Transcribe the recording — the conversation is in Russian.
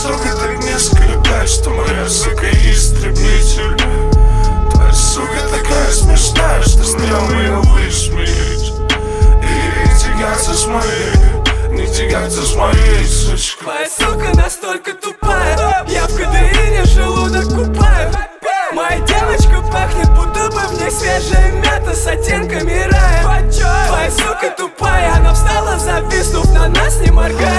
сука, так низко летаешь, что моя сука истребитель. Твоя сука такая смешная, что стрёмно ее высмеять. И не тягаться с моей, не тягаться с моей сучкой. Твоя сука настолько тупая, я в кадеине желудок купаю. Моя девочка пахнет, будто бы в ней свежая мята с оттенками рая. Твоя сука тупая, она встала, зависнув на нас, не моргая.